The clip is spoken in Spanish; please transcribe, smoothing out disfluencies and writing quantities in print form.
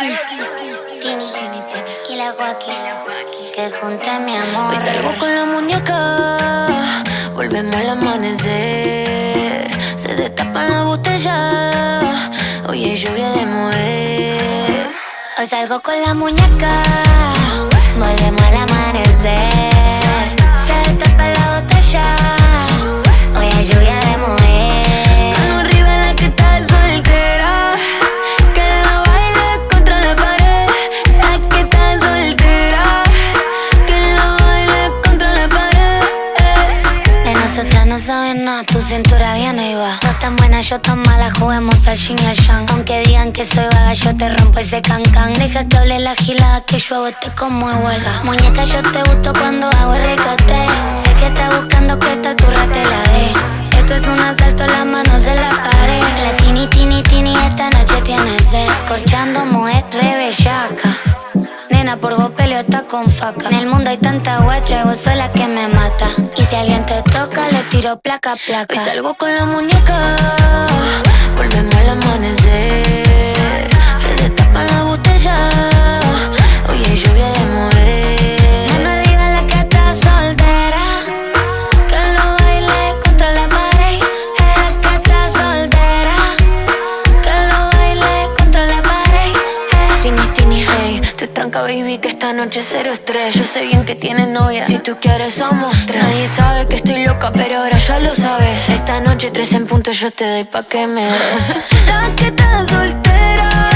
Tini y la Guaki, que junta mi amor. Hoy salgo con la muñeca, volvemos al amanecer. Se destapa la botella, hoy hay lluvia de mover. Hoy salgo con la muñeca, volvemos al amanecer. Se destapa la botella, hoy hay lluvia de mover. Mano arriba la que está soltera, que la baile contra la pared. La que está soltera, que la baile contra la pared. De nosotras no saben nada, tu cintura viene y va. No tan buena, yo tan mala, juguemos al yin y al yang. Aunque digan que soy vaga, yo te rompo ese cancan. Deja que hable la gilada, que yo hago este como de huelga. Muñeca, yo te gusto cuando hago el ricote. Sé que estás buscando que esta turra te la dé. Esto es un asalto, las manos en la pared. La tini, esta noche tiene sed. Corchando mujer re bellaca. Nena, por vos peleo está con faca. En el mundo hay tanta guacha y vos sos la que me mata. Y si alguien te toca, le tiro placa. Hoy salgo con la muñeca, volvemos al amanecer. Se destapa la botella, hoy hay lluvia de mover. Mano arriba la que está soltera, que lo baile contra la pared. La que está soltera, que lo baile contra la pared. Tini, hey, te tranca baby que esta noche es cero estrés. Yo sé bien que tienes novia, si tú quieres somos tres. Nadie sabe que estoy loca, pero ahora ya lo sabes. Esta noche 3 en punto yo te doy pa' que me des. La que está soltera,